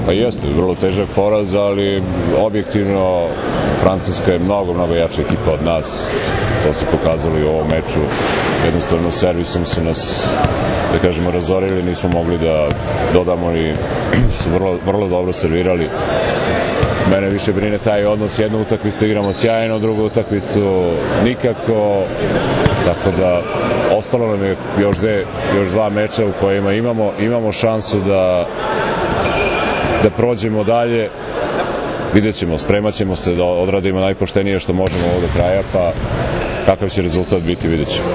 Pa jeste, vrlo težak poraz, ali objektivno Francuska je mnogo jača ekipa od nas. To se pokazalo i u ovom meču. Jednostavno servisom su nas, da kažemo, razorili, nismo mogli da dodamo i su vrlo dobro servirali. Mene više brine taj odnos, jednu utakmicu igramo sjajno, drugu utakmicu nikako, tako da ostalo nam je još dva meča u kojima imamo šansu da prođemo dalje. Vidjet ćemo, spremat ćemo se da odradimo najpoštenije što možemo ovo do kraja, pa kakav će rezultat biti, vidjet ćemo.